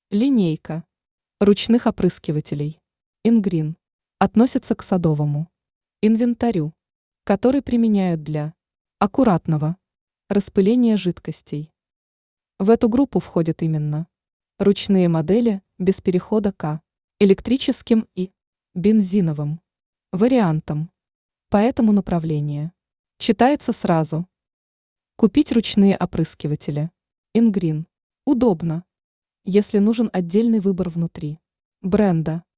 Линейка ручных опрыскивателей Ингрин относится к садовому инвентарю, который применяют для аккуратного распыления жидкостей. В эту группу входят именно ручные модели без перехода к электрическим и бензиновым вариантам. Поэтому направление читается сразу. Купить ручные опрыскиватели Ингрин удобно, если нужен отдельный выбор внутри бренда.